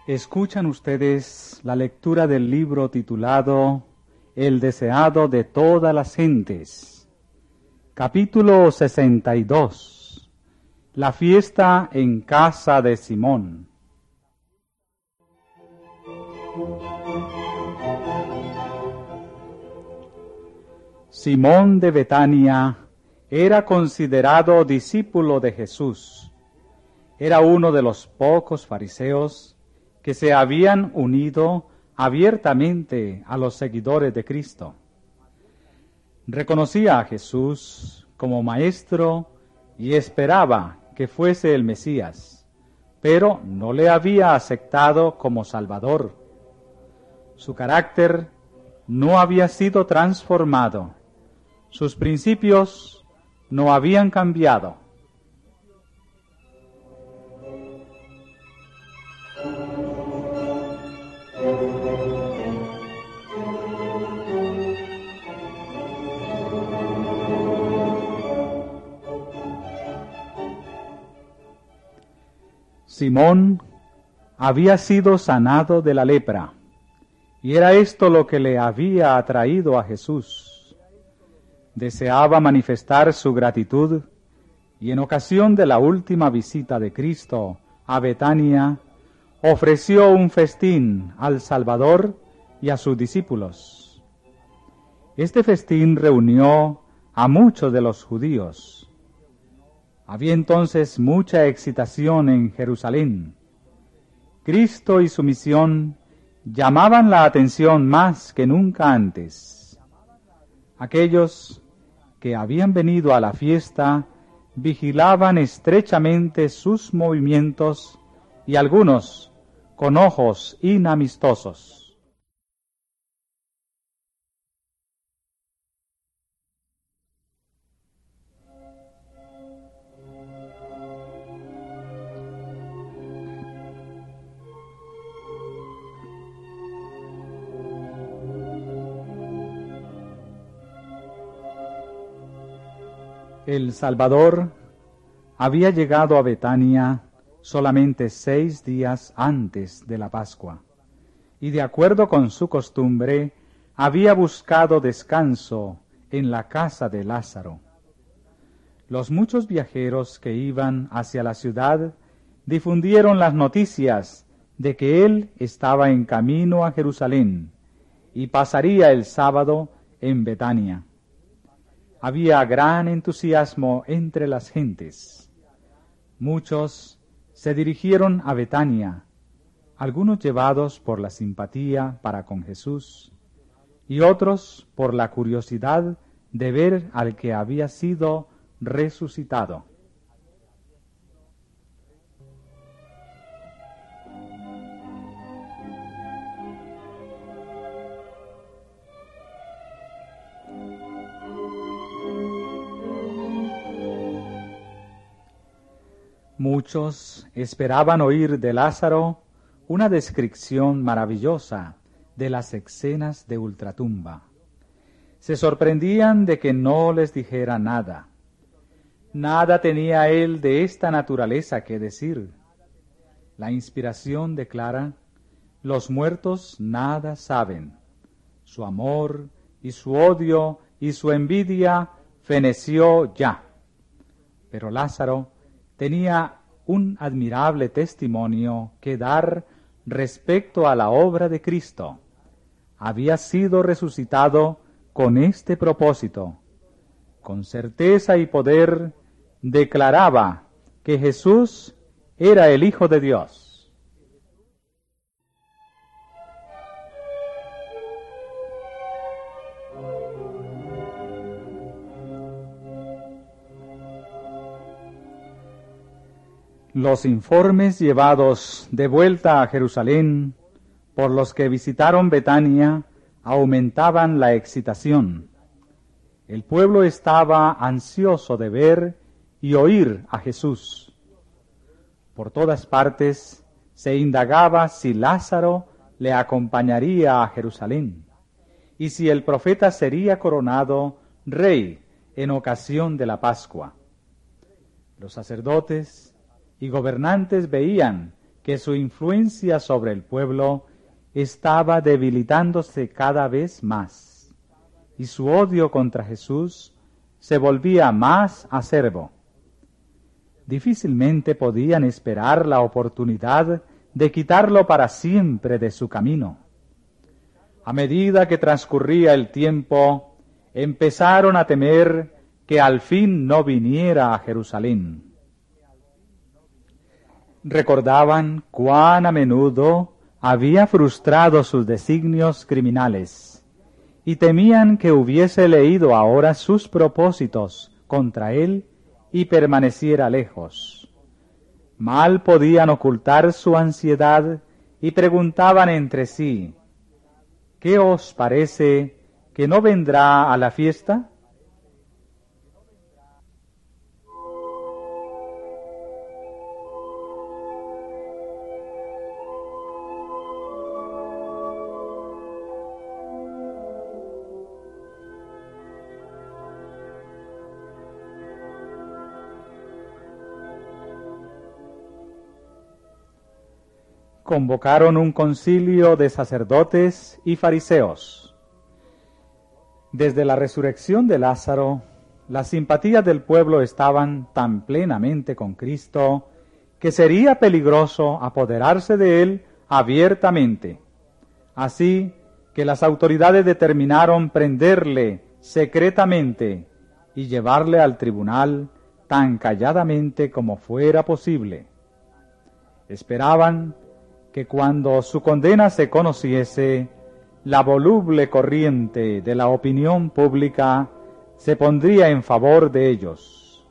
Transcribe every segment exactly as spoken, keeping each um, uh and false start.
Escuchan ustedes la lectura del libro titulado El deseado de todas las gentes, capítulo sesenta y dos, la fiesta en casa de Simón. Simón de Betania era considerado discípulo de Jesús. Era uno de los pocos fariseos que se habían unido abiertamente a los seguidores de Cristo. Reconocía a Jesús como maestro y esperaba que fuese el Mesías, pero no le había aceptado como Salvador. Su carácter no había sido transformado, sus principios no habían cambiado. Simón había sido sanado de la lepra, y era esto lo que le había atraído a Jesús. Deseaba manifestar su gratitud, y en ocasión de la última visita de Cristo a Betania, ofreció un festín al Salvador y a sus discípulos. Este festín reunió a muchos de los judíos. Había entonces mucha excitación en Jerusalén. Cristo y su misión llamaban la atención más que nunca antes. Aquellos que habían venido a la fiesta vigilaban estrechamente sus movimientos y algunos con ojos inamistosos. El Salvador había llegado a Betania solamente seis días antes de la Pascua, y de acuerdo con su costumbre, había buscado descanso en la casa de Lázaro. Los muchos viajeros que iban hacia la ciudad difundieron las noticias de que él estaba en camino a Jerusalén y pasaría el sábado en Betania. Había gran entusiasmo entre las gentes. Muchos se dirigieron a Betania, algunos llevados por la simpatía para con Jesús, y otros por la curiosidad de ver al que había sido resucitado. Muchos esperaban oír de Lázaro una descripción maravillosa de las escenas de ultratumba. Se sorprendían de que no les dijera nada. Nada tenía él de esta naturaleza que decir. La inspiración declara: los muertos nada saben. Su amor y su odio y su envidia feneció ya. Pero Lázaro tenía un admirable testimonio que dar respecto a la obra de Cristo. Había sido resucitado con este propósito. Con certeza y poder declaraba que Jesús era el Hijo de Dios. Los informes llevados de vuelta a Jerusalén por los que visitaron Betania aumentaban la excitación. El pueblo estaba ansioso de ver y oír a Jesús. Por todas partes se indagaba si Lázaro le acompañaría a Jerusalén y si el profeta sería coronado rey en ocasión de la Pascua. Los sacerdotes y gobernantes veían que su influencia sobre el pueblo estaba debilitándose cada vez más, y su odio contra Jesús se volvía más acerbo. Difícilmente podían esperar la oportunidad de quitarlo para siempre de su camino. A medida que transcurría el tiempo, empezaron a temer que al fin no viniera a Jerusalén. Recordaban cuán a menudo había frustrado sus designios criminales y temían que hubiese leído ahora sus propósitos contra él y permaneciera lejos. Mal podían ocultar su ansiedad y preguntaban entre sí: ¿qué os parece que no vendrá a la fiesta? Convocaron un concilio de sacerdotes y fariseos. Desde la resurrección de Lázaro, las simpatías del pueblo estaban tan plenamente con Cristo que sería peligroso apoderarse de él abiertamente. Así que las autoridades determinaron prenderle secretamente y llevarle al tribunal tan calladamente como fuera posible. Esperaban que cuando su condena se conociese, la voluble corriente de la opinión pública se pondría en favor de ellos.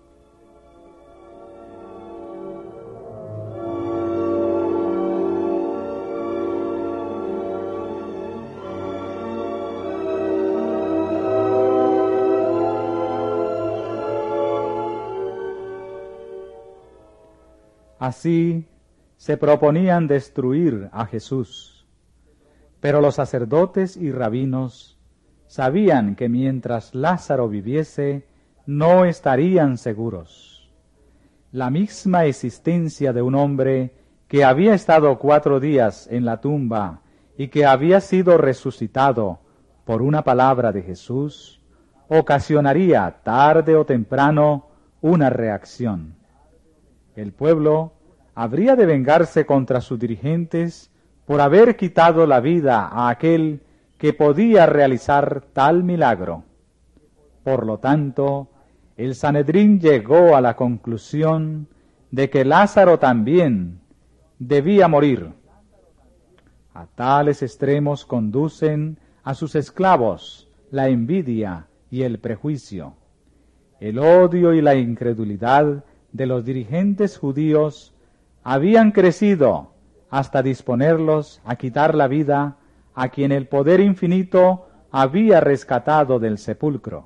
Así, se proponían destruir a Jesús, pero los sacerdotes y rabinos sabían que mientras Lázaro viviese, no estarían seguros. La misma existencia de un hombre que había estado cuatro días en la tumba y que había sido resucitado por una palabra de Jesús, ocasionaría tarde o temprano una reacción. El pueblo habría de vengarse contra sus dirigentes por haber quitado la vida a aquel que podía realizar tal milagro. Por lo tanto, el Sanedrín llegó a la conclusión de que Lázaro también debía morir. A tales extremos conducen a sus esclavos la envidia y el prejuicio. El odio y la incredulidad de los dirigentes judíos habían crecido hasta disponerlos a quitar la vida a quien el poder infinito había rescatado del sepulcro.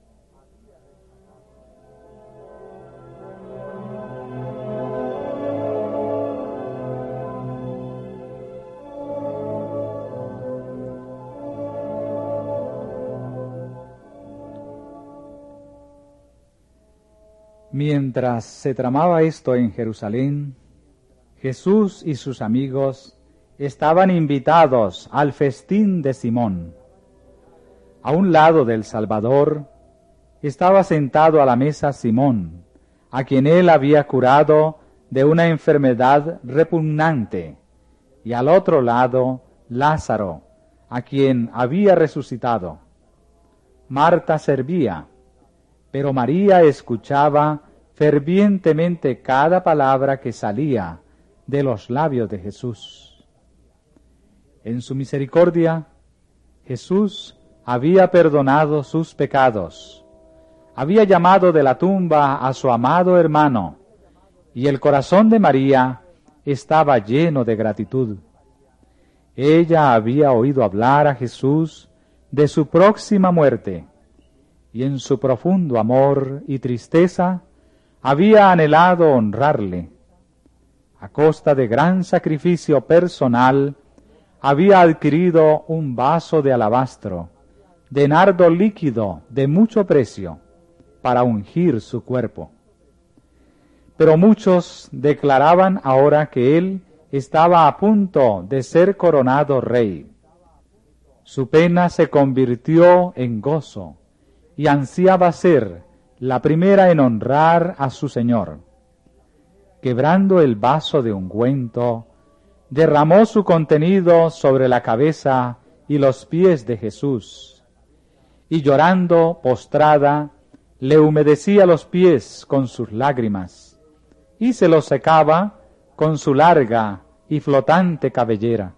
Mientras se tramaba esto en Jerusalén, Jesús y sus amigos estaban invitados al festín de Simón. A un lado del Salvador estaba sentado a la mesa Simón, a quien él había curado de una enfermedad repugnante, y al otro lado Lázaro, a quien había resucitado. Marta servía, pero María escuchaba fervientemente cada palabra que salía de los labios de Jesús. En su misericordia, Jesús había perdonado sus pecados, había llamado de la tumba a su amado hermano, y el corazón de María estaba lleno de gratitud. Ella había oído hablar a Jesús de su próxima muerte, y en su profundo amor y tristeza había anhelado honrarle. A costa de gran sacrificio personal, había adquirido un vaso de alabastro, de nardo líquido de mucho precio, para ungir su cuerpo. pero muchos declaraban ahora que él estaba a punto de ser coronado rey. Su pena se convirtió en gozo y ansiaba ser la primera en honrar a su Señor. Quebrando el vaso de ungüento, derramó su contenido sobre la cabeza y los pies de Jesús, y llorando, postrada, le humedecía los pies con sus lágrimas, y se los secaba con su larga y flotante cabellera.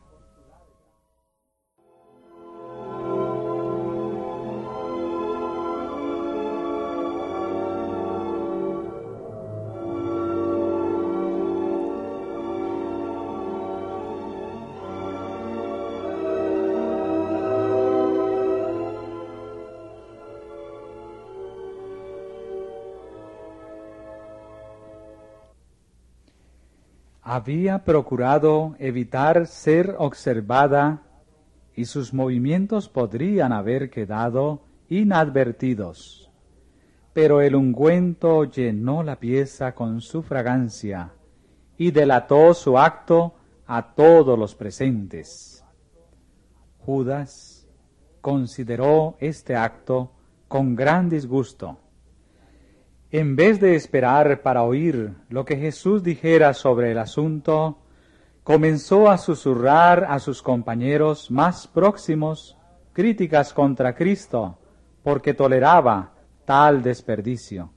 Había procurado evitar ser observada y sus movimientos podrían haber quedado inadvertidos, pero el ungüento llenó la pieza con su fragancia y delató su acto a todos los presentes. Judas consideró este acto con gran disgusto. En vez de esperar para oír lo que Jesús dijera sobre el asunto, comenzó a susurrar a sus compañeros más próximos críticas contra Cristo, porque toleraba tal desperdicio.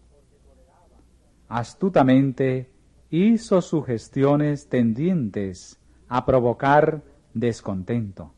Astutamente hizo sugestiones tendientes a provocar descontento.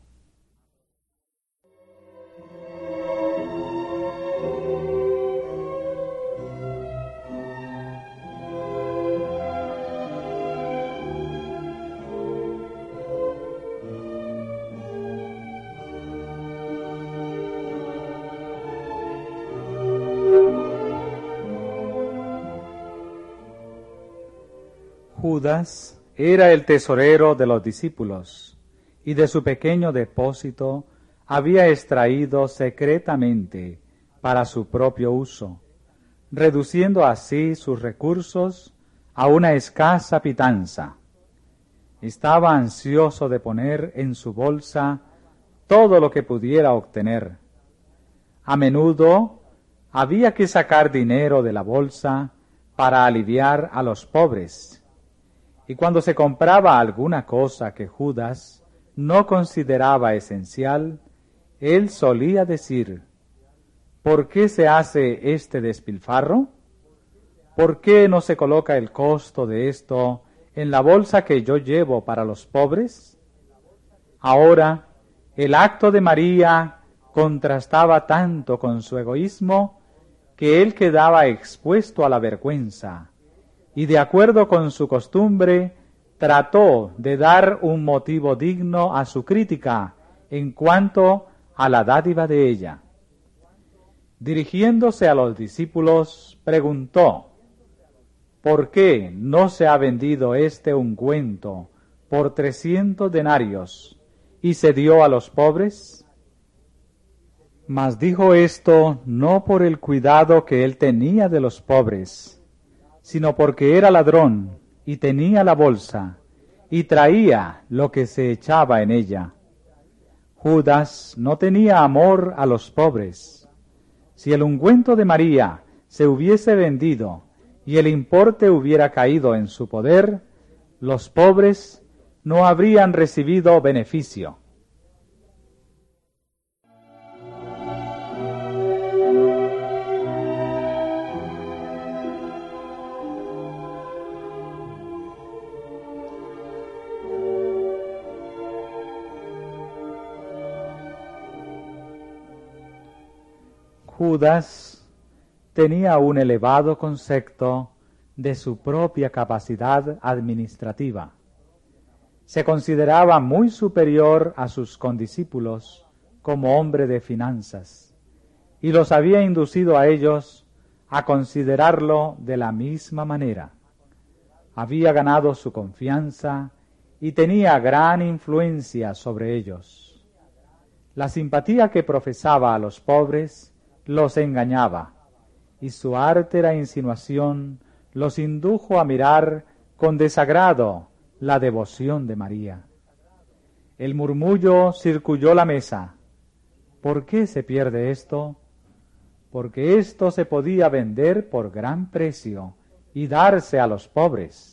Judas era el tesorero de los discípulos, y de su pequeño depósito había extraído secretamente para su propio uso, reduciendo así sus recursos a una escasa pitanza. Estaba ansioso de poner en su bolsa todo lo que pudiera obtener. A menudo había que sacar dinero de la bolsa para aliviar a los pobres. Y cuando se compraba alguna cosa que Judas no consideraba esencial, él solía decir: ¿por qué se hace este despilfarro? ¿Por qué no se coloca el costo de esto en la bolsa que yo llevo para los pobres? Ahora, el acto de María contrastaba tanto con su egoísmo que él quedaba expuesto a la vergüenza, y de acuerdo con su costumbre, trató de dar un motivo digno a su crítica en cuanto a la dádiva de ella. Dirigiéndose a los discípulos, preguntó: ¿por qué no se ha vendido este ungüento por trescientos denarios y se dio a los pobres? Mas dijo esto no por el cuidado que él tenía de los pobres, sino porque era ladrón y tenía la bolsa y traía lo que se echaba en ella. Judas no tenía amor a los pobres. Si el ungüento de María se hubiese vendido y el importe hubiera caído en su poder, los pobres no habrían recibido beneficio. Judas tenía un elevado concepto de su propia capacidad administrativa. Se consideraba muy superior a sus condiscípulos como hombre de finanzas, y los había inducido a ellos a considerarlo de la misma manera. Había ganado su confianza y tenía gran influencia sobre ellos. La simpatía que profesaba a los pobres los engañaba, y su ártera insinuación los indujo a mirar con desagrado la devoción de María. El murmullo circulló la mesa. ¿Por qué se pierde esto? Porque esto se podía vender por gran precio y darse a los pobres.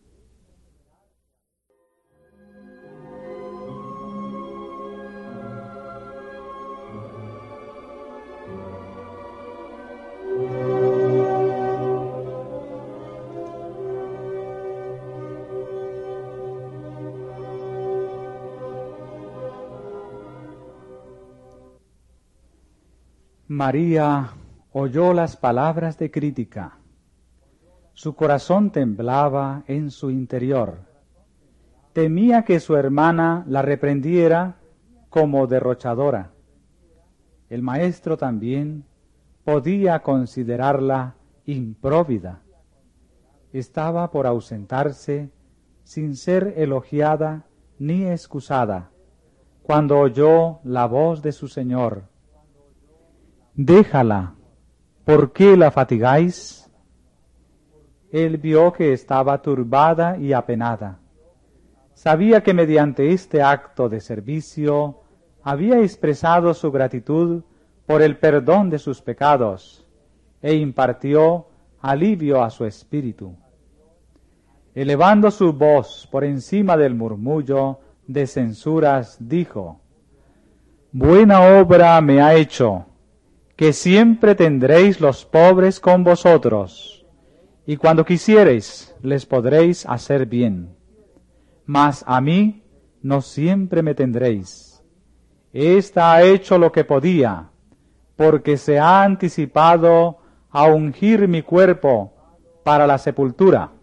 María oyó las palabras de crítica. Su corazón temblaba en su interior. Temía que su hermana la reprendiera como derrochadora. El maestro también podía considerarla impróvida. Estaba por ausentarse sin ser elogiada ni excusada, cuando oyó la voz de su Señor. Déjala, ¿por qué la fatigáis? Él vio que estaba turbada y apenada. Sabía que mediante este acto de servicio había expresado su gratitud por el perdón de sus pecados e impartió alivio a su espíritu. Elevando su voz por encima del murmullo de censuras, dijo: Buena obra me ha hecho, que siempre tendréis los pobres con vosotros, y cuando quisiereis les podréis hacer bien. Mas a mí no siempre me tendréis. Esta ha hecho lo que podía, porque se ha anticipado a ungir mi cuerpo para la sepultura.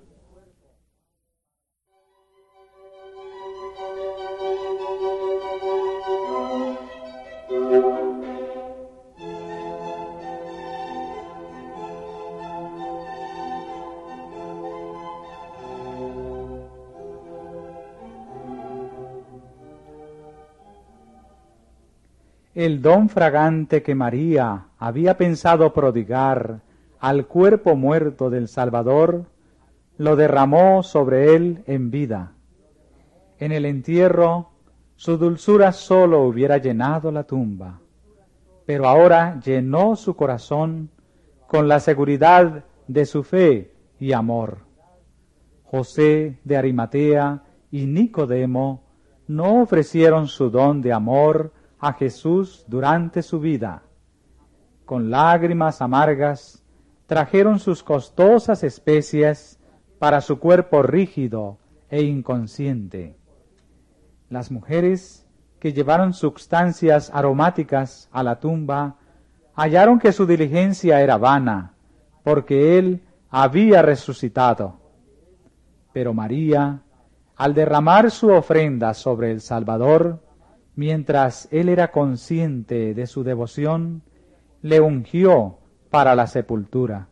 El don fragante que María había pensado prodigar al cuerpo muerto del Salvador, lo derramó sobre él en vida. En el entierro, su dulzura sólo hubiera llenado la tumba, pero ahora llenó su corazón con la seguridad de su fe y amor. José de Arimatea y Nicodemo no ofrecieron su don de amor a Jesús durante su vida. Con lágrimas amargas trajeron sus costosas especias para su cuerpo rígido e inconsciente. Las mujeres que llevaron sustancias aromáticas a la tumba hallaron que su diligencia era vana, porque él había resucitado. Pero María, al derramar su ofrenda sobre el Salvador, mientras él era consciente de su devoción, le ungió para la sepultura.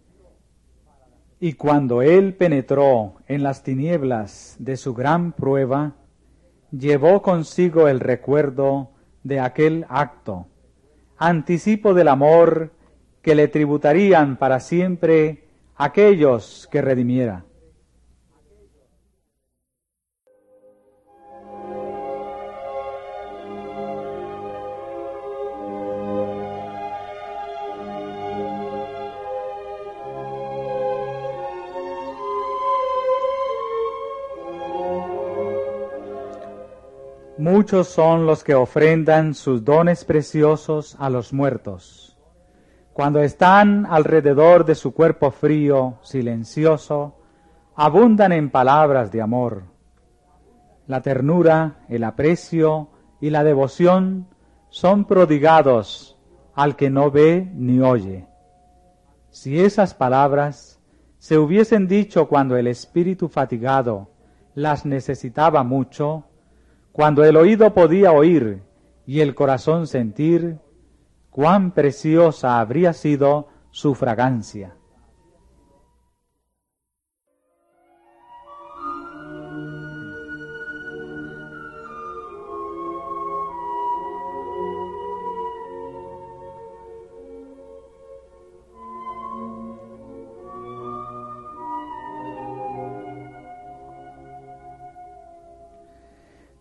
Y cuando él penetró en las tinieblas de su gran prueba, llevó consigo el recuerdo de aquel acto, anticipo del amor que le tributarían para siempre aquellos que redimiera. Muchos son los que ofrendan sus dones preciosos a los muertos. Cuando están alrededor de su cuerpo frío, silencioso, abundan en palabras de amor. La ternura, el aprecio y la devoción son prodigados al que no ve ni oye. Si esas palabras se hubiesen dicho cuando el espíritu fatigado las necesitaba mucho, cuando el oído podía oír y el corazón sentir, cuán preciosa habría sido su fragancia.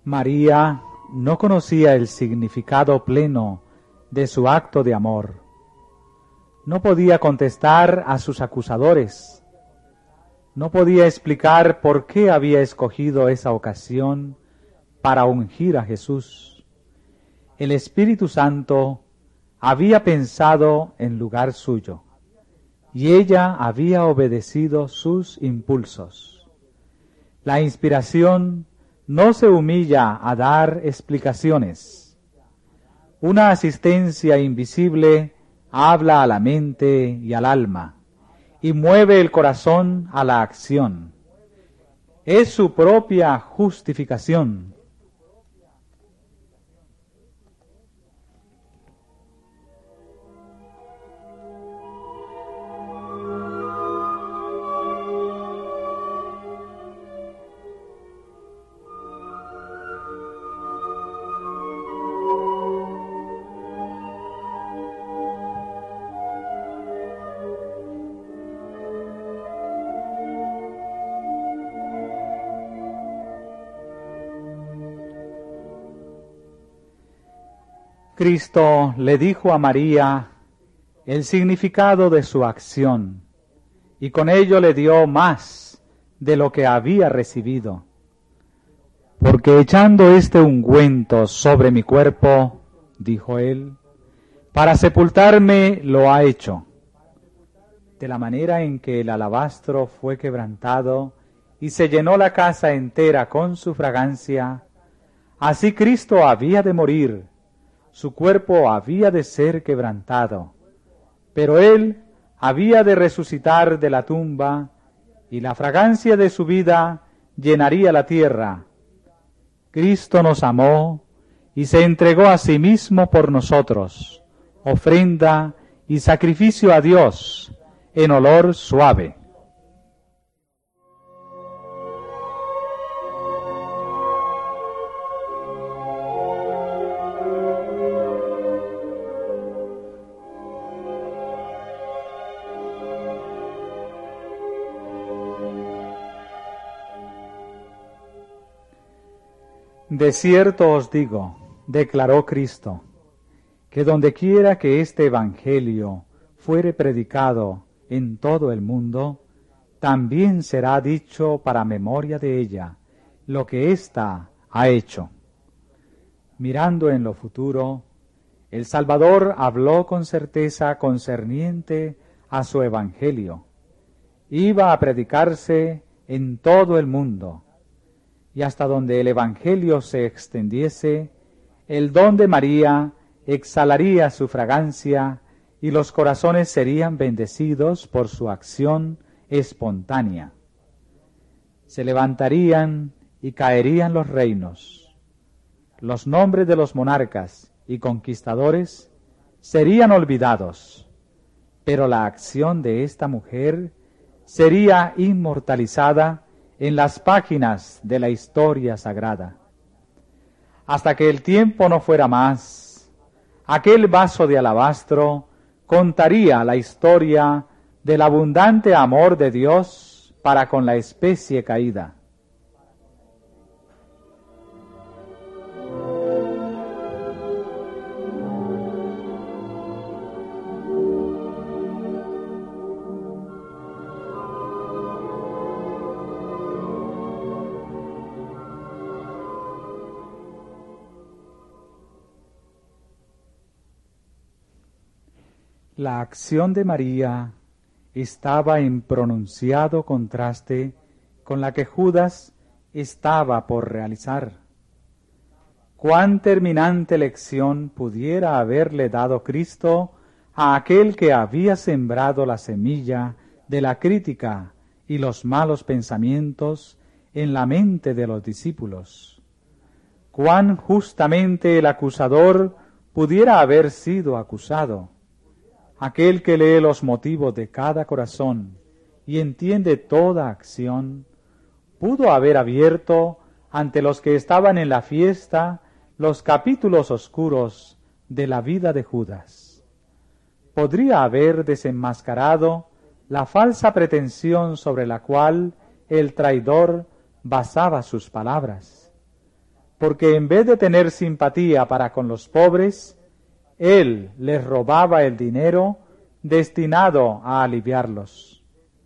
María no conocía el significado pleno de su acto de amor. No podía contestar a sus acusadores. No podía explicar por qué había escogido esa ocasión para ungir a Jesús. El Espíritu Santo había pensado en lugar suyo, y ella había obedecido sus impulsos. La inspiración no se humilla a dar explicaciones. Una asistencia invisible habla a la mente y al alma, y mueve el corazón a la acción. Es su propia justificación. Cristo le dijo a María el significado de su acción, y con ello le dio más de lo que había recibido. Porque echando este ungüento sobre mi cuerpo, dijo él, para sepultarme lo ha hecho. De la manera en que el alabastro fue quebrantado y se llenó la casa entera con su fragancia, así Cristo había de morir. Su cuerpo había de ser quebrantado, pero él había de resucitar de la tumba, y la fragancia de su vida llenaría la tierra. Cristo nos amó y se entregó a sí mismo por nosotros, ofrenda y sacrificio a Dios en olor suave. De cierto os digo, declaró Cristo, que donde quiera que este Evangelio fuere predicado en todo el mundo, también será dicho para memoria de ella lo que ésta ha hecho. Mirando en lo futuro, el Salvador habló con certeza concerniente a su Evangelio. Iba a predicarse en todo el mundo, y hasta donde el Evangelio se extendiese, el don de María exhalaría su fragancia y los corazones serían bendecidos por su acción espontánea. Se levantarían y caerían los reinos. Los nombres de los monarcas y conquistadores serían olvidados, pero la acción de esta mujer sería inmortalizada en las páginas de la historia sagrada. Hasta que el tiempo no fuera más, aquel vaso de alabastro contaría la historia del abundante amor de Dios para con la especie caída. La acción de María estaba en pronunciado contraste con la que Judas estaba por realizar. Cuán terminante lección pudiera haberle dado Cristo a aquel que había sembrado la semilla de la crítica y los malos pensamientos en la mente de los discípulos. Cuán justamente el acusador pudiera haber sido acusado. Aquel que lee los motivos de cada corazón y entiende toda acción, pudo haber abierto ante los que estaban en la fiesta los capítulos oscuros de la vida de Judas. Podría haber desenmascarado la falsa pretensión sobre la cual el traidor basaba sus palabras. porque en vez de tener simpatía para con los pobres, él les robaba el dinero destinado a aliviarlos.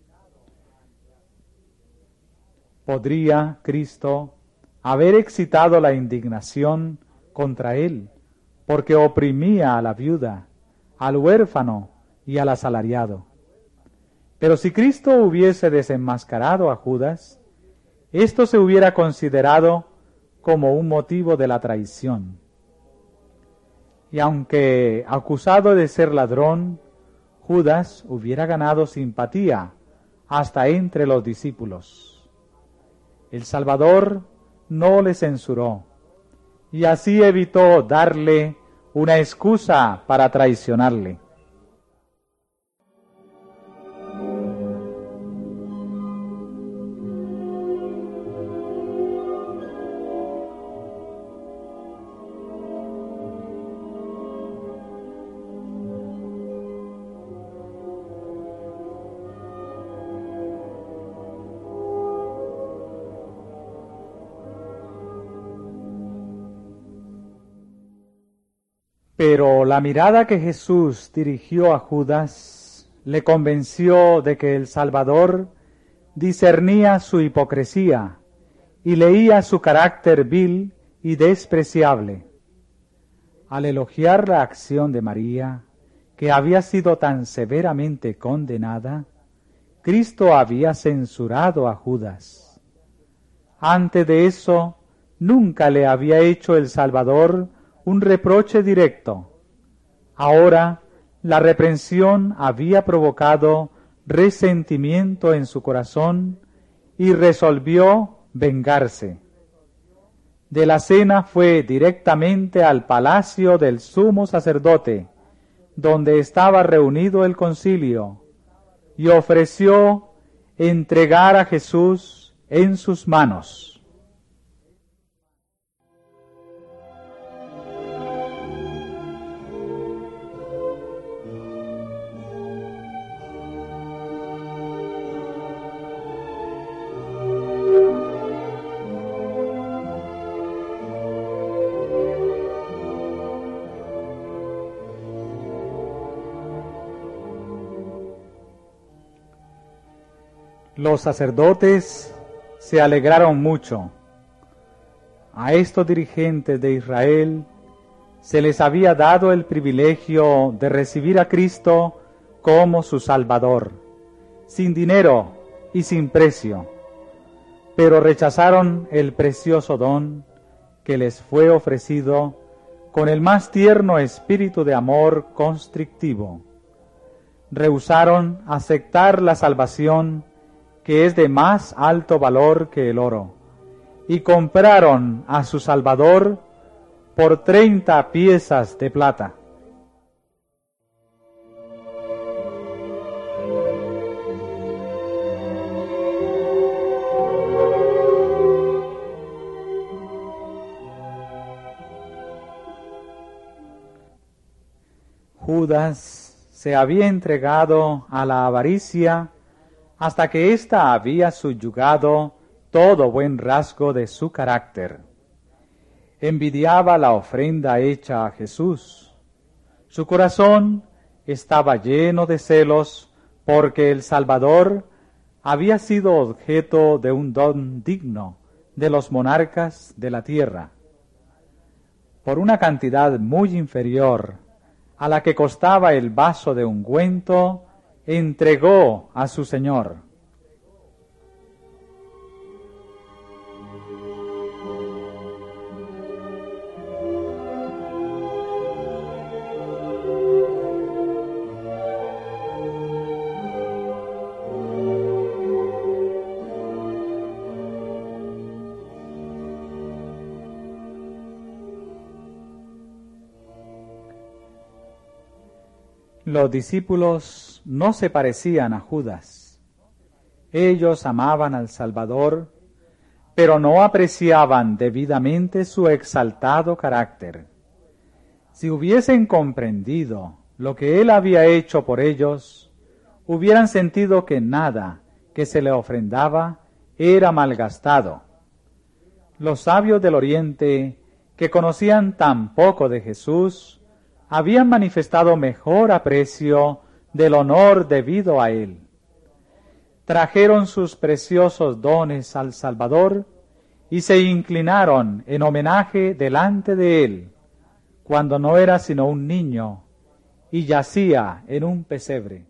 ¿Podría Cristo haber excitado la indignación contra él, porque oprimía a la viuda, al huérfano y al asalariado? Pero si Cristo hubiese desenmascarado a Judas, esto se hubiera considerado como un motivo de la traición. Y aunque acusado de ser ladrón, Judas hubiera ganado simpatía hasta entre los discípulos. El Salvador no le censuró, y así evitó darle una excusa para traicionarle. Pero la mirada que Jesús dirigió a Judas le convenció de que el Salvador discernía su hipocresía y leía su carácter vil y despreciable. Al elogiar la acción de María, que había sido tan severamente condenada, Cristo había censurado a Judas. Antes de eso, nunca le había hecho el Salvador un reproche directo. Ahora, la reprensión había provocado resentimiento en su corazón y resolvió vengarse. De la cena fue directamente al palacio del sumo sacerdote, donde estaba reunido el concilio, y ofreció entregar a Jesús en sus manos. Los sacerdotes se alegraron mucho. A estos dirigentes de Israel se les había dado el privilegio de recibir a Cristo como su Salvador, sin dinero y sin precio, pero rechazaron el precioso don que les fue ofrecido con el más tierno espíritu de amor constrictivo. Rehusaron aceptar la salvación que es de más alto valor que el oro, y compraron a su Salvador por treinta piezas de plata. Judas se había entregado a la avaricia hasta que ésta había subyugado todo buen rasgo de su carácter. Envidiaba la ofrenda hecha a Jesús. Su corazón estaba lleno de celos porque el Salvador había sido objeto de un don digno de los monarcas de la tierra. Por una cantidad muy inferior a la que costaba el vaso de ungüento, entregó a su Señor. Los discípulos no se parecían a Judas. Ellos amaban al Salvador, pero no apreciaban debidamente su exaltado carácter. Si hubiesen comprendido lo que él había hecho por ellos, hubieran sentido que nada que se le ofrendaba era malgastado. Los sabios del Oriente, que conocían tan poco de Jesús, habían manifestado mejor aprecio del honor debido a él. Trajeron sus preciosos dones al Salvador y se inclinaron en homenaje delante de él, cuando no era sino un niño y yacía en un pesebre.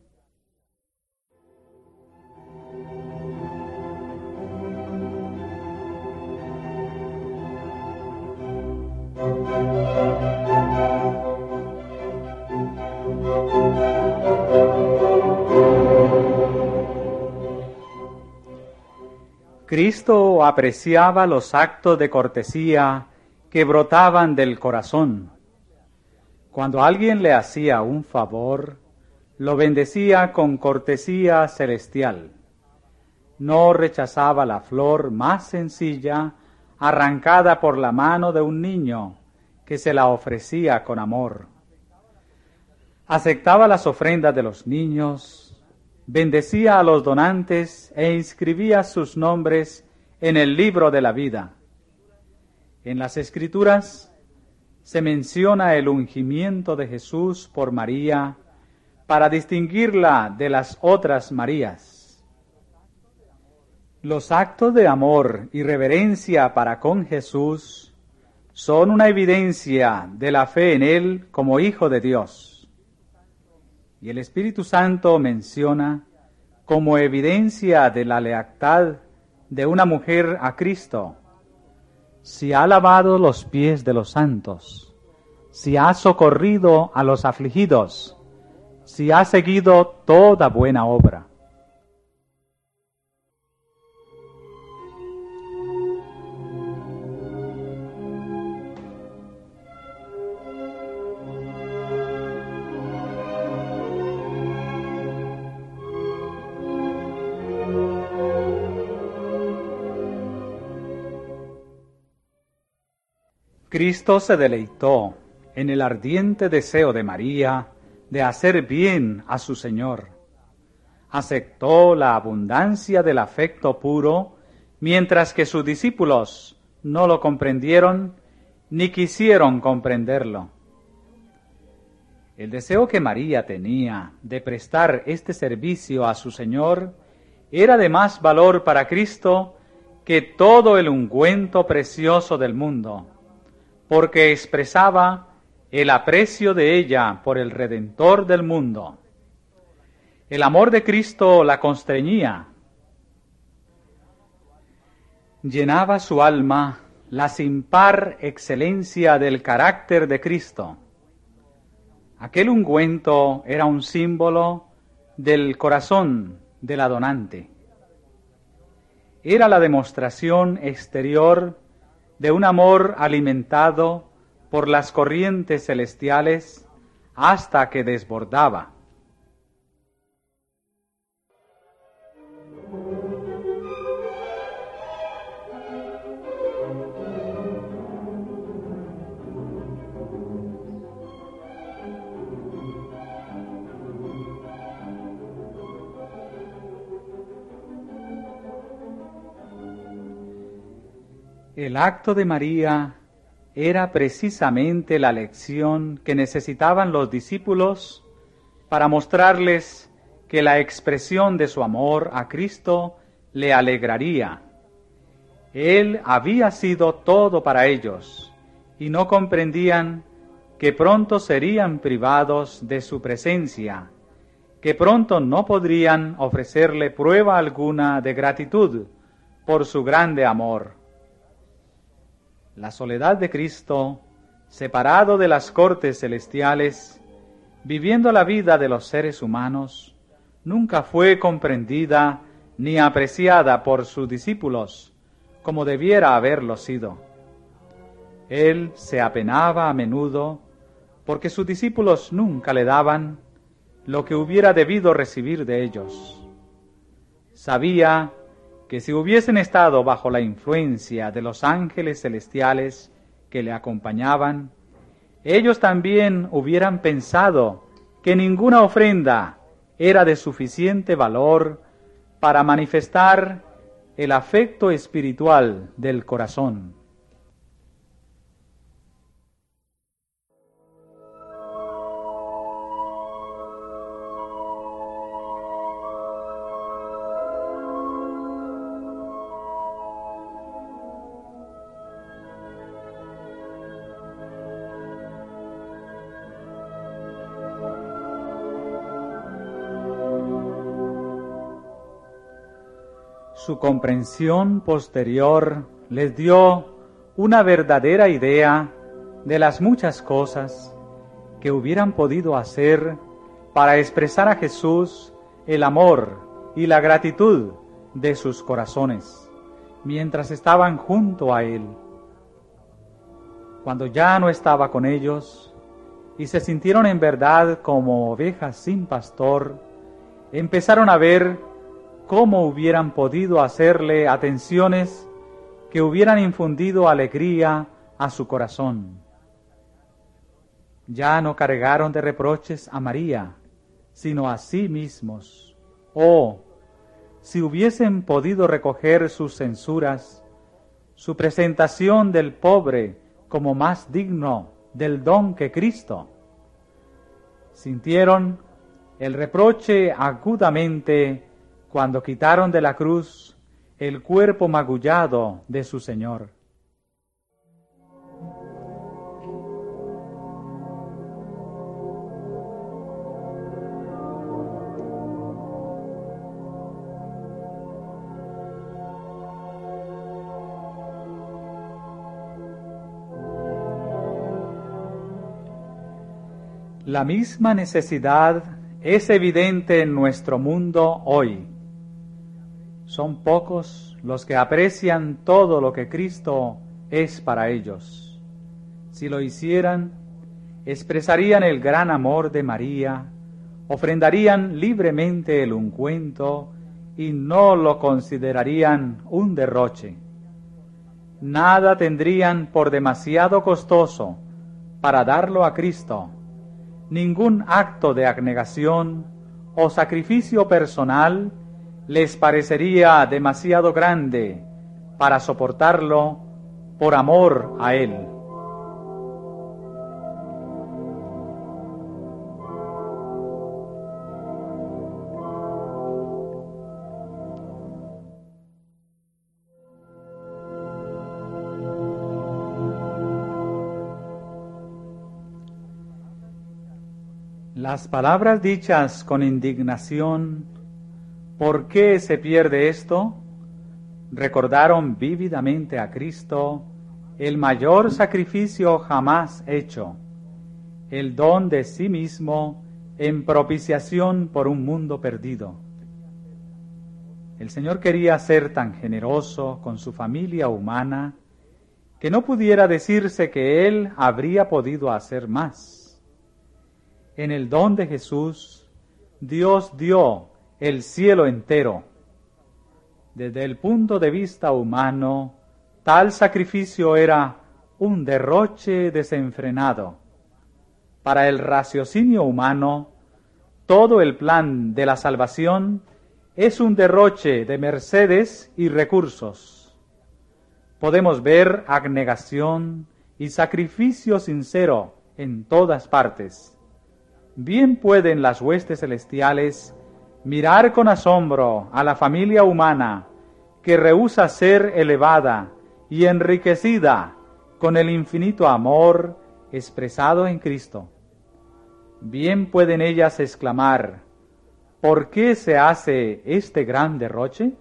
Cristo apreciaba los actos de cortesía que brotaban del corazón. Cuando alguien le hacía un favor, lo bendecía con cortesía celestial. No rechazaba la flor más sencilla, arrancada por la mano de un niño que se la ofrecía con amor. Aceptaba las ofrendas de los niños, bendecía a los donantes e inscribía sus nombres en el libro de la vida. En las Escrituras se menciona el ungimiento de Jesús por María para distinguirla de las otras Marías. Los actos de amor y reverencia para con Jesús son una evidencia de la fe en Él como Hijo de Dios. Y el Espíritu Santo menciona como evidencia de la lealtad de una mujer a Cristo: si ha lavado los pies de los santos, si ha socorrido a los afligidos, si ha seguido toda buena obra. Cristo se deleitó en el ardiente deseo de María de hacer bien a su Señor. Aceptó la abundancia del afecto puro, mientras que sus discípulos no lo comprendieron ni quisieron comprenderlo. El deseo que María tenía de prestar este servicio a su Señor era de más valor para Cristo que todo el ungüento precioso del mundo, porque expresaba el aprecio de ella por el Redentor del mundo. El amor de Cristo la constreñía. Llenaba su alma la sin par excelencia del carácter de Cristo. Aquel ungüento era un símbolo del corazón de la donante. Era la demostración exterior de un amor alimentado por las corrientes celestiales hasta que desbordaba. El acto de María era precisamente la lección que necesitaban los discípulos para mostrarles que la expresión de su amor a Cristo le alegraría. Él había sido todo para ellos y no comprendían que pronto serían privados de su presencia, que pronto no podrían ofrecerle prueba alguna de gratitud por su grande amor. La soledad de Cristo, separado de las cortes celestiales, viviendo la vida de los seres humanos, nunca fue comprendida ni apreciada por sus discípulos como debiera haberlo sido. Él se apenaba a menudo porque sus discípulos nunca le daban lo que hubiera debido recibir de ellos. Sabía que si hubiesen estado bajo la influencia de los ángeles celestiales que le acompañaban, ellos también hubieran pensado que ninguna ofrenda era de suficiente valor para manifestar el afecto espiritual del corazón. Su comprensión posterior les dio una verdadera idea de las muchas cosas que hubieran podido hacer para expresar a Jesús el amor y la gratitud de sus corazones, mientras estaban junto a Él. Cuando ya no estaba con ellos y se sintieron en verdad como ovejas sin pastor, empezaron a ver cómo hubieran podido hacerle atenciones que hubieran infundido alegría a su corazón. Ya no cargaron de reproches a María, sino a sí mismos. Oh, si hubiesen podido recoger sus censuras, su presentación del pobre como más digno del don que Cristo. Sintieron el reproche agudamente cuando quitaron de la cruz el cuerpo magullado de su Señor. La misma necesidad es evidente en nuestro mundo hoy. Son pocos los que aprecian todo lo que Cristo es para ellos. Si lo hicieran, expresarían el gran amor de María, ofrendarían libremente el ungüento y no lo considerarían un derroche. Nada tendrían por demasiado costoso para darlo a Cristo. Ningún acto de abnegación o sacrificio personal les parecería demasiado grande para soportarlo por amor a Él. Las palabras dichas con indignación, ¿por qué se pierde esto?, recordaron vívidamente a Cristo el mayor sacrificio jamás hecho, el don de sí mismo en propiciación por un mundo perdido. El Señor quería ser tan generoso con su familia humana que no pudiera decirse que Él habría podido hacer más. En el don de Jesús, Dios dio el cielo entero. Desde el punto de vista humano, tal sacrificio era un derroche desenfrenado. Para el raciocinio humano, todo el plan de la salvación es un derroche de mercedes y recursos. Podemos ver abnegación y sacrificio sincero en todas partes. Bien pueden las huestes celestiales mirar con asombro a la familia humana que rehúsa ser elevada y enriquecida con el infinito amor expresado en Cristo. Bien pueden ellas exclamar, ¿por qué se hace este gran derroche?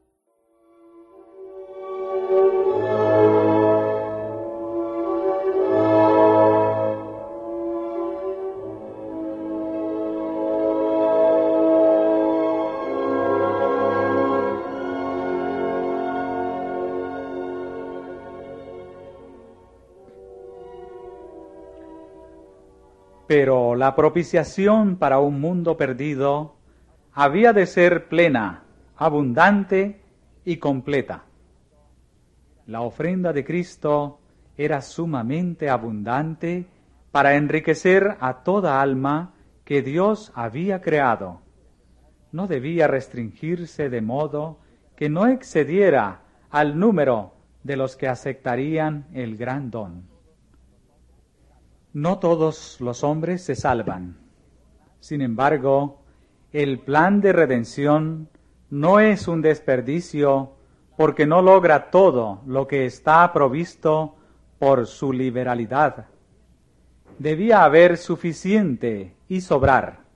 Pero la propiciación para un mundo perdido había de ser plena, abundante y completa. La ofrenda de Cristo era sumamente abundante para enriquecer a toda alma que Dios había creado. No debía restringirse de modo que no excediera al número de los que aceptarían el gran don. No todos los hombres se salvan. Sin embargo, el plan de redención no es un desperdicio porque no logra todo lo que está provisto por su liberalidad. Debía haber suficiente y sobrar.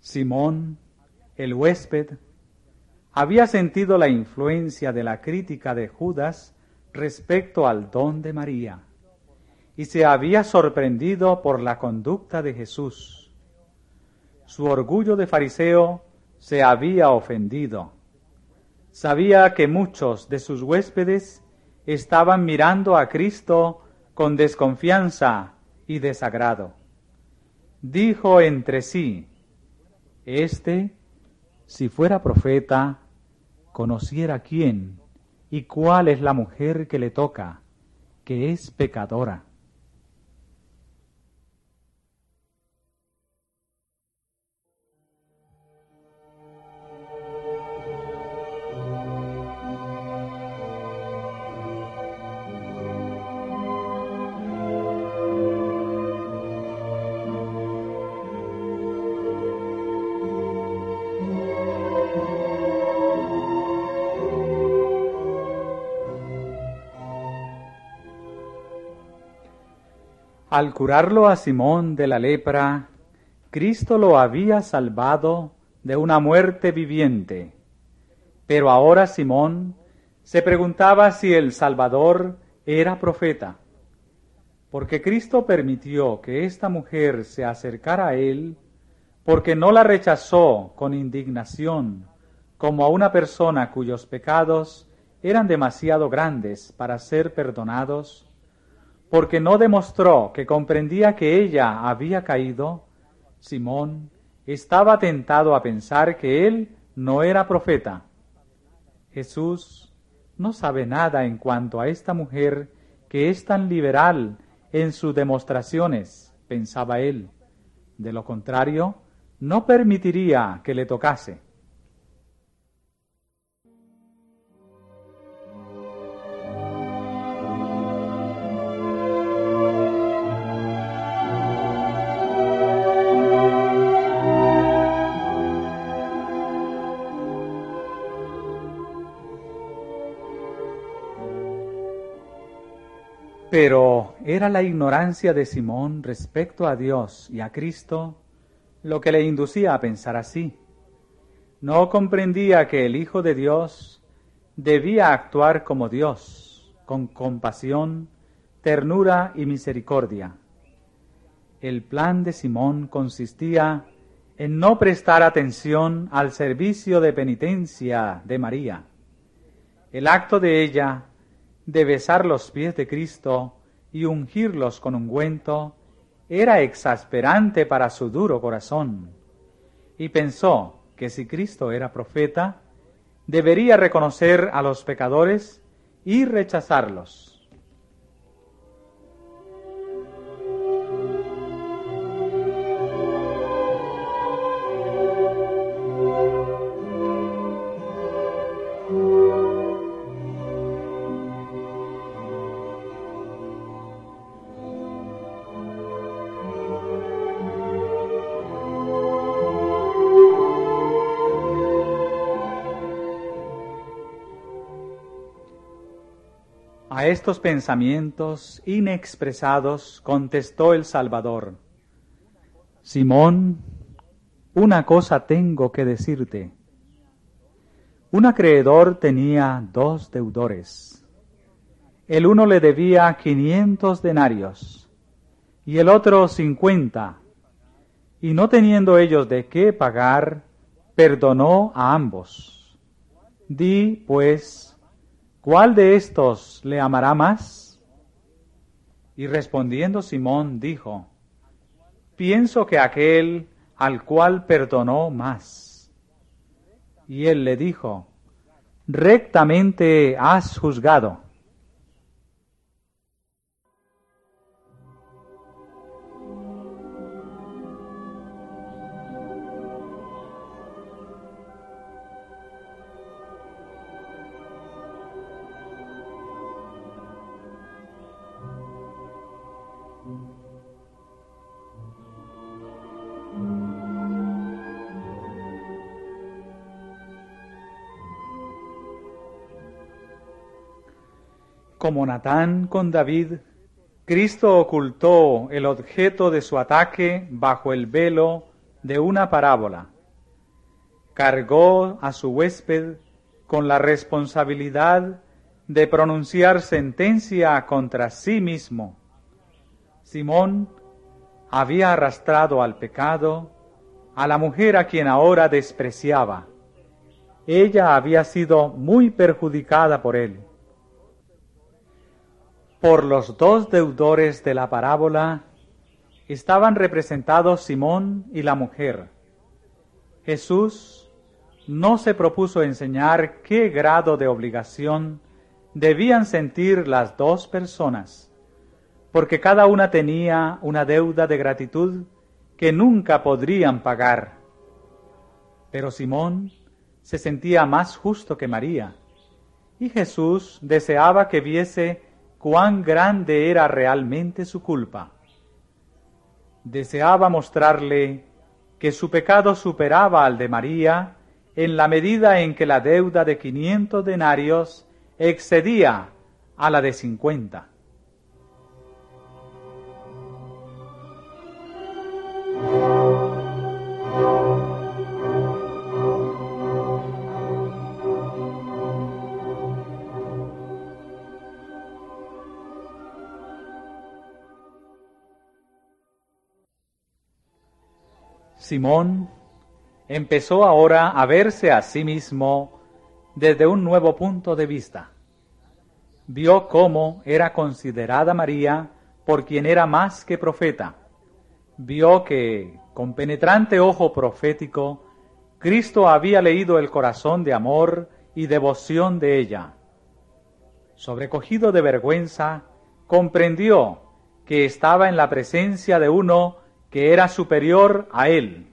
Simón, el huésped, había sentido la influencia de la crítica de Judas respecto al don de María, y se había sorprendido por la conducta de Jesús. Su orgullo de fariseo se había ofendido. Sabía que muchos de sus huéspedes estaban mirando a Cristo con desconfianza y desagrado. Dijo entre sí: Este, si fuera profeta, conociera quién y cuál es la mujer que le toca, que es pecadora. Al curarlo a Simón de la lepra, Cristo lo había salvado de una muerte viviente. Pero ahora Simón se preguntaba si el Salvador era profeta, porque Cristo permitió que esta mujer se acercara a él, porque no la rechazó con indignación como a una persona cuyos pecados eran demasiado grandes para ser perdonados, porque no demostró que comprendía que ella había caído. Simón estaba tentado a pensar que él no era profeta. Jesús no sabe nada en cuanto a esta mujer que es tan liberal en sus demostraciones, pensaba él. De lo contrario, no permitiría que le tocase. Pero era la ignorancia de Simón respecto a Dios y a Cristo lo que le inducía a pensar así. No comprendía que el Hijo de Dios debía actuar como Dios, con compasión, ternura y misericordia. El plan de Simón consistía en no prestar atención al servicio de penitencia de María. El acto de ella de besar los pies de Cristo y ungirlos con ungüento era exasperante para su duro corazón, y pensó que si Cristo era profeta, debería reconocer a los pecadores y rechazarlos. A estos pensamientos inexpresados contestó el Salvador: Simón, una cosa tengo que decirte. Un acreedor tenía dos deudores. El uno le debía quinientos denarios y el otro cincuenta, y no teniendo ellos de qué pagar, perdonó a ambos. Di, pues, ¿cuál de estos le amará más? Y respondiendo Simón dijo: Pienso que aquel al cual perdonó más. Y él le dijo: Rectamente has juzgado. Como Natán con David, Cristo ocultó el objeto de su ataque bajo el velo de una parábola, cargó a su huésped con la responsabilidad de pronunciar sentencia contra sí mismo. Simón había arrastrado al pecado a la mujer a quien ahora despreciaba. Ella había sido muy perjudicada por él. Por los dos deudores de la parábola estaban representados Simón y la mujer. Jesús no se propuso enseñar qué grado de obligación debían sentir las dos personas, porque cada una tenía una deuda de gratitud que nunca podrían pagar. Pero Simón se sentía más justo que María, y Jesús deseaba que viese cuán grande era realmente su culpa. Deseaba mostrarle que su pecado superaba al de María en la medida en que la deuda de quinientos denarios excedía a la de cincuenta. Simón empezó ahora a verse a sí mismo desde un nuevo punto de vista. Vio cómo era considerada María por quien era más que profeta. Vio que, con penetrante ojo profético, Cristo había leído el corazón de amor y devoción de ella. Sobrecogido de vergüenza, comprendió que estaba en la presencia de uno que era superior a él.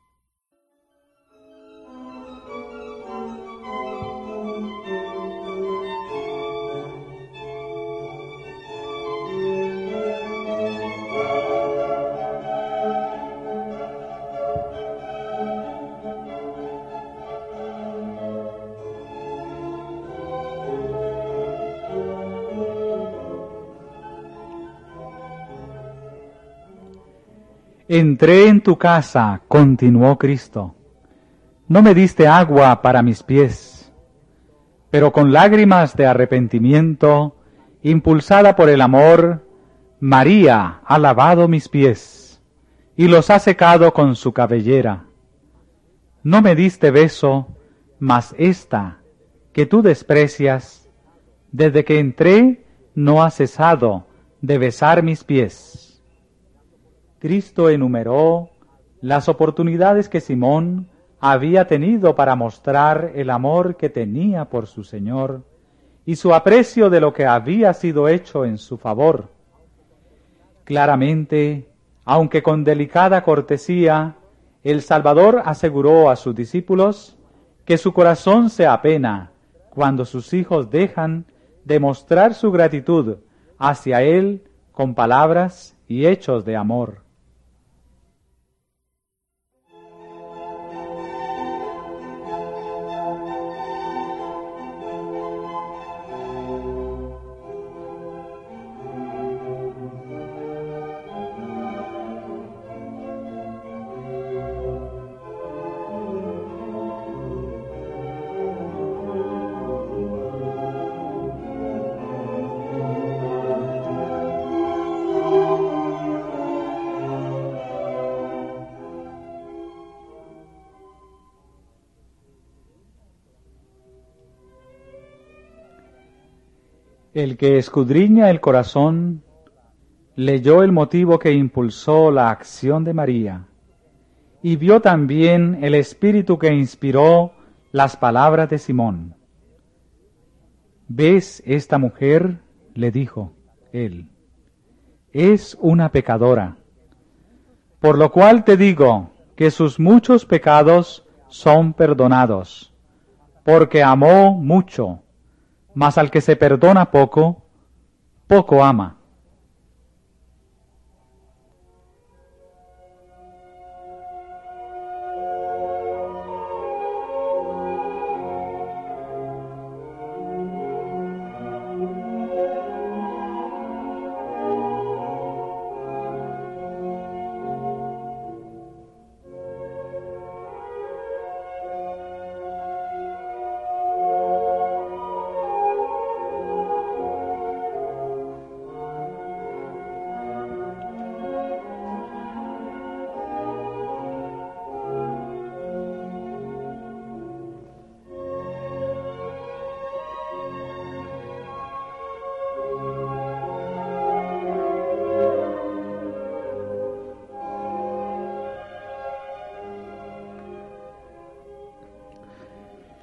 Entré en tu casa, continuó Cristo. No me diste agua para mis pies, pero con lágrimas de arrepentimiento, impulsada por el amor, María ha lavado mis pies y los ha secado con su cabellera. No me diste beso, mas esta, que tú desprecias, desde que entré no ha cesado de besar mis pies. Cristo enumeró las oportunidades que Simón había tenido para mostrar el amor que tenía por su Señor y su aprecio de lo que había sido hecho en su favor. Claramente, aunque con delicada cortesía, el Salvador aseguró a sus discípulos que su corazón se apena cuando sus hijos dejan de mostrar su gratitud hacia Él con palabras y hechos de amor. El que escudriña el corazón leyó el motivo que impulsó la acción de María y vio también el espíritu que inspiró las palabras de Simón. ¿Ves esta mujer?, le dijo él. Es una pecadora, por lo cual te digo que sus muchos pecados son perdonados, porque amó mucho. Mas al que se perdona poco, poco ama.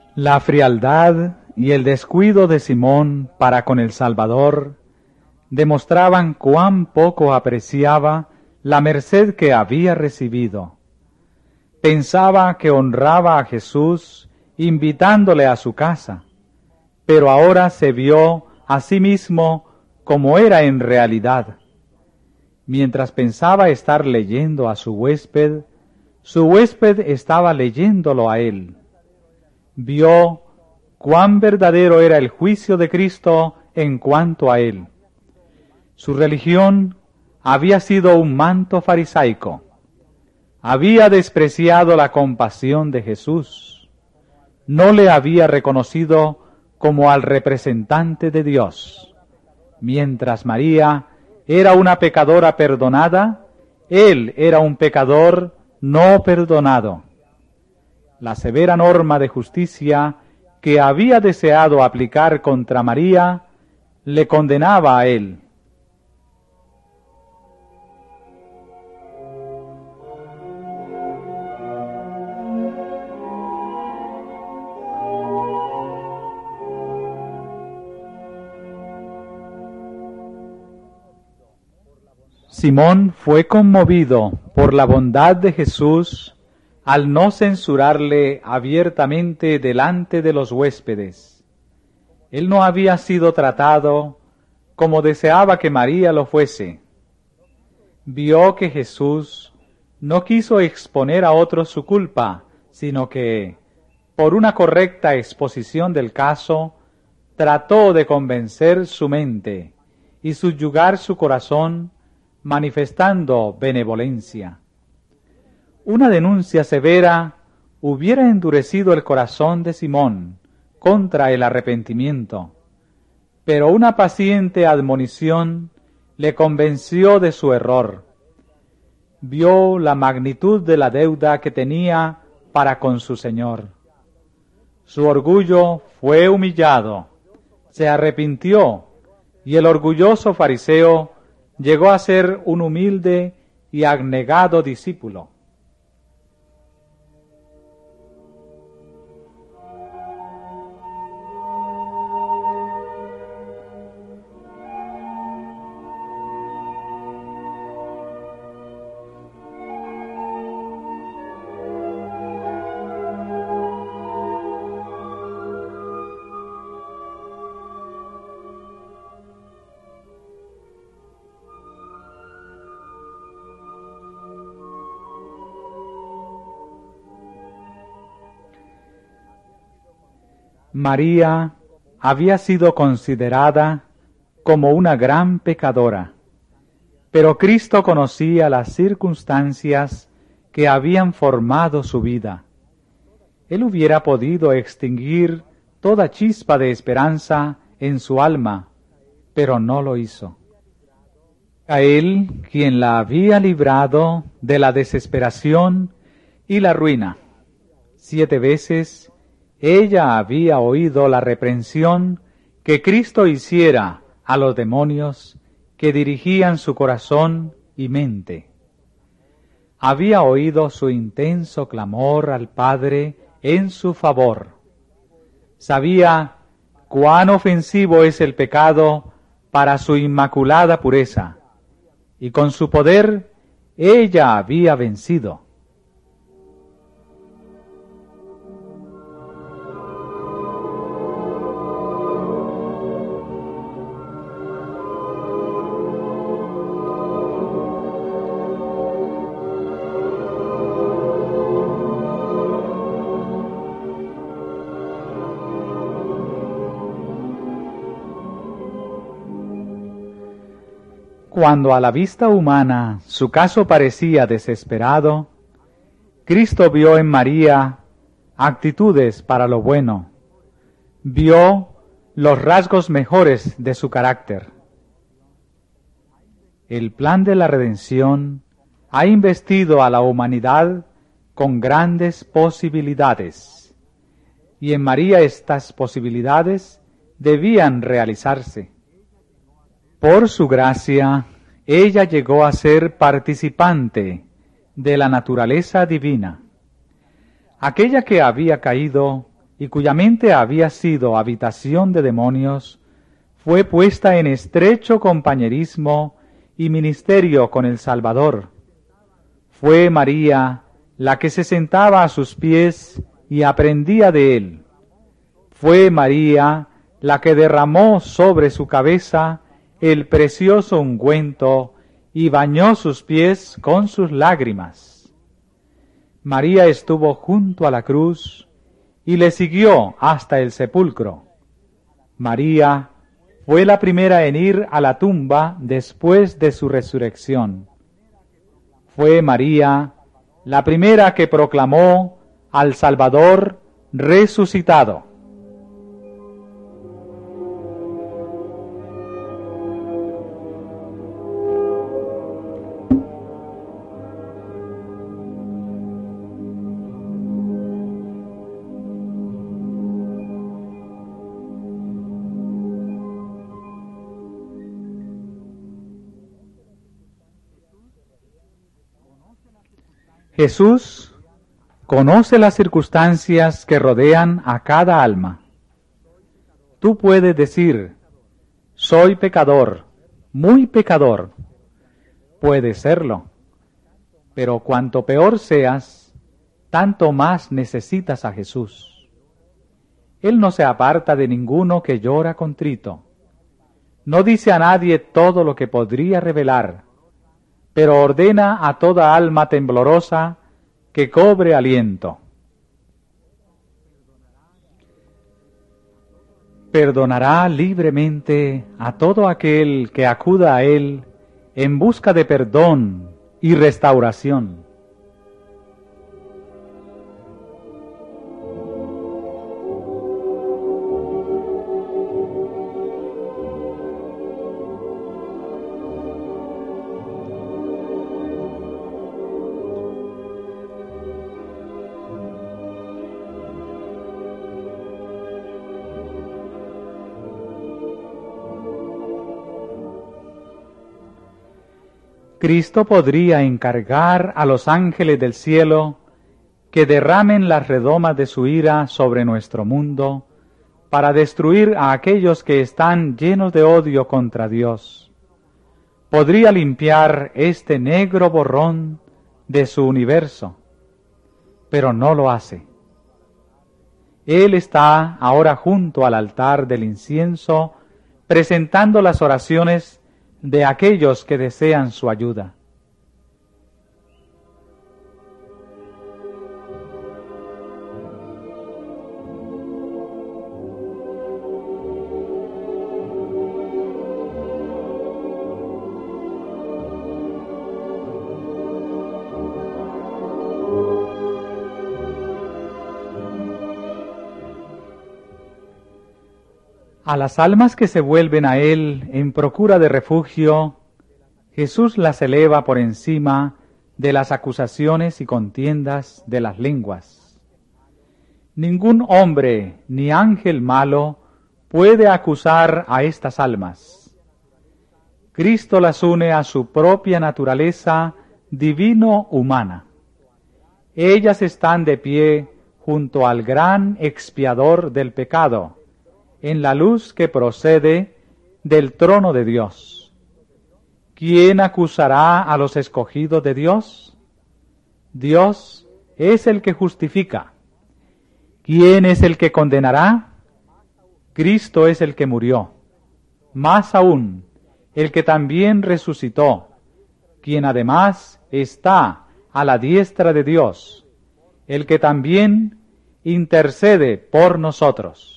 La frialdad y el descuido de Simón para con el Salvador demostraban cuán poco apreciaba la merced que había recibido. Pensaba que honraba a Jesús invitándole a su casa, pero ahora se vio a sí mismo como era en realidad. Mientras pensaba estar leyendo a su huésped, su huésped estaba leyéndolo a él. Vio cuán verdadero era el juicio de Cristo en cuanto a él. Su religión había sido un manto farisaico. Había despreciado la compasión de Jesús. No le había reconocido como al representante de Dios. Mientras María era una pecadora perdonada, él era un pecador no perdonado. La severa norma de justicia que había deseado aplicar contra María le condenaba a él. Simón fue conmovido por la bondad de Jesús al no censurarle abiertamente delante de los huéspedes. Él no había sido tratado como deseaba que María lo fuese. Vio que Jesús no quiso exponer a otros su culpa, sino que, por una correcta exposición del caso, trató de convencer su mente y subyugar su corazón, manifestando benevolencia. Una denuncia severa hubiera endurecido el corazón de Simón contra el arrepentimiento, pero una paciente admonición le convenció de su error. Vio la magnitud de la deuda que tenía para con su Señor. Su orgullo fue humillado, se arrepintió, y el orgulloso fariseo llegó a ser un humilde y abnegado discípulo. María había sido considerada como una gran pecadora, pero Cristo conocía las circunstancias que habían formado su vida. Él hubiera podido extinguir toda chispa de esperanza en su alma, pero no lo hizo. A Él, quien la había librado de la desesperación y la ruina. Siete veces ella había oído la reprensión que Cristo hiciera a los demonios que dirigían su corazón y mente. Había oído su intenso clamor al Padre en su favor. Sabía cuán ofensivo es el pecado para su inmaculada pureza, y con su poder ella había vencido. Cuando a la vista humana su caso parecía desesperado, Cristo vio en María actitudes para lo bueno, vio los rasgos mejores de su carácter. El plan de la redención ha investido a la humanidad con grandes posibilidades, y en María estas posibilidades debían realizarse. Por su gracia, ella llegó a ser participante de la naturaleza divina. Aquella que había caído y cuya mente había sido habitación de demonios, fue puesta en estrecho compañerismo y ministerio con el Salvador. Fue María la que se sentaba a sus pies y aprendía de él. Fue María la que derramó sobre su cabeza el precioso ungüento y bañó sus pies con sus lágrimas. María estuvo junto a la cruz y le siguió hasta el sepulcro. María fue la primera en ir a la tumba después de su resurrección. Fue María la primera que proclamó al Salvador resucitado. Jesús conoce las circunstancias que rodean a cada alma. Tú puedes decir, soy pecador, muy pecador. Puede serlo, pero cuanto peor seas, tanto más necesitas a Jesús. Él no se aparta de ninguno que llora contrito. No dice a nadie todo lo que podría revelar, pero ordena a toda alma temblorosa que cobre aliento. Perdonará libremente a todo aquel que acuda a Él en busca de perdón y restauración. Cristo podría encargar a los ángeles del cielo que derramen las redomas de su ira sobre nuestro mundo para destruir a aquellos que están llenos de odio contra Dios. Podría limpiar este negro borrón de su universo, pero no lo hace. Él está ahora junto al altar del incienso, presentando las oraciones de aquellos que desean su ayuda. A las almas que se vuelven a Él en procura de refugio, Jesús las eleva por encima de las acusaciones y contiendas de las lenguas. Ningún hombre ni ángel malo puede acusar a estas almas. Cristo las une a su propia naturaleza divino-humana. Ellas están de pie junto al gran expiador del pecado, en la luz que procede del trono de Dios. ¿Quién acusará a los escogidos de Dios? Dios es el que justifica. ¿Quién es el que condenará? Cristo es el que murió. Más aún, el que también resucitó, quien además está a la diestra de Dios, el que también intercede por nosotros.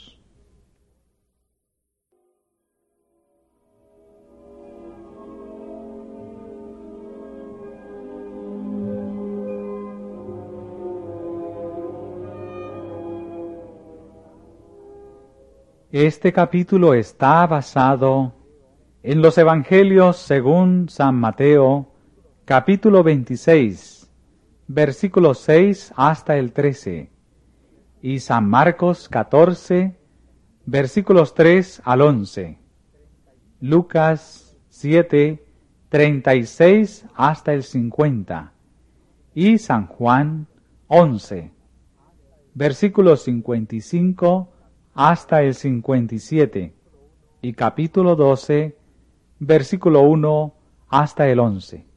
Este capítulo está basado en los Evangelios según San Mateo, capítulo veintiséis, versículos seis hasta el trece, y San Marcos catorce, versículos tres al once, Lucas siete, treinta y seis hasta el cincuenta, y San Juan once. versículos cincuenta y cinco hasta el cincuenta y siete, y capítulo doce, versículo uno hasta el once.